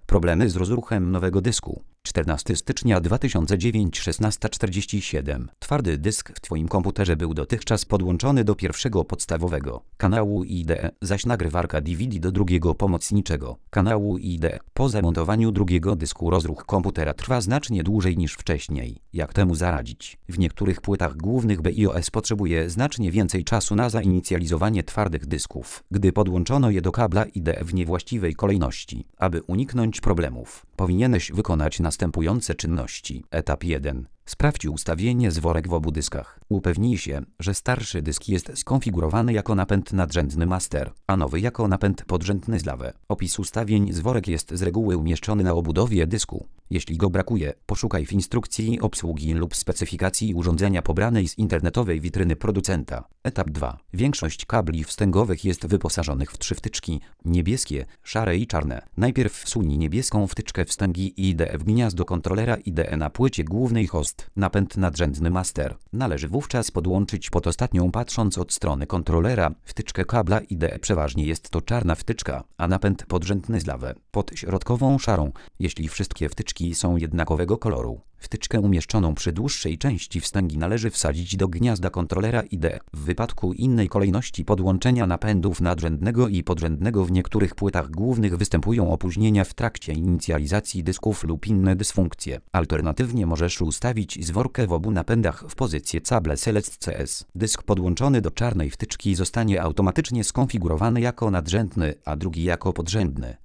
Problemy z rozruchem nowego dysku. 14 stycznia 2009 16:47. Twardy dysk w Twoim komputerze był dotychczas podłączony do pierwszego podstawowego kanału IDE, zaś nagrywarka DVD do drugiego pomocniczego kanału IDE. Po zamontowaniu drugiego dysku rozruch komputera trwa znacznie dłużej niż wcześniej. Jak temu zaradzić? W niektórych płytach głównych BIOS potrzebuje znacznie więcej czasu na zainicjalizowanie twardych dysków, gdy podłączono je do kabla IDE w niewłaściwej kolejności. Aby uniknąć problemów, powinieneś wykonać następujące czynności. Etap 1. Sprawdź ustawienie zworek w obu dyskach. Upewnij się, że starszy dysk jest skonfigurowany jako napęd nadrzędny master, a nowy jako napęd podrzędny slave. Opis ustawień zworek jest z reguły umieszczony na obudowie dysku. Jeśli go brakuje, poszukaj w instrukcji obsługi lub specyfikacji urządzenia pobranej z internetowej witryny producenta. Etap 2. Większość kabli wstęgowych jest wyposażonych w 3 wtyczki: niebieskie, szare i czarne. Najpierw wsuń niebieską wtyczkę wstęgi IDE w gniazdo kontrolera IDE na płycie głównej host. Napęd nadrzędny master. Należy wówczas podłączyć pod ostatnią, patrząc od strony kontrolera, wtyczkę kabla IDE. Przeważnie jest to czarna wtyczka, a napęd podrzędny slave pod środkową szarą, jeśli wszystkie wtyczki są jednakowego koloru. Wtyczkę umieszczoną przy dłuższej części wstęgi należy wsadzić do gniazda kontrolera IDE. W wypadku innej kolejności podłączenia napędów nadrzędnego i podrzędnego w niektórych płytach głównych występują opóźnienia w trakcie inicjalizacji dysków lub inne dysfunkcje. Alternatywnie możesz ustawić zworkę w obu napędach w pozycję Cable Select CS. Dysk podłączony do czarnej wtyczki zostanie automatycznie skonfigurowany jako nadrzędny, a drugi jako podrzędny.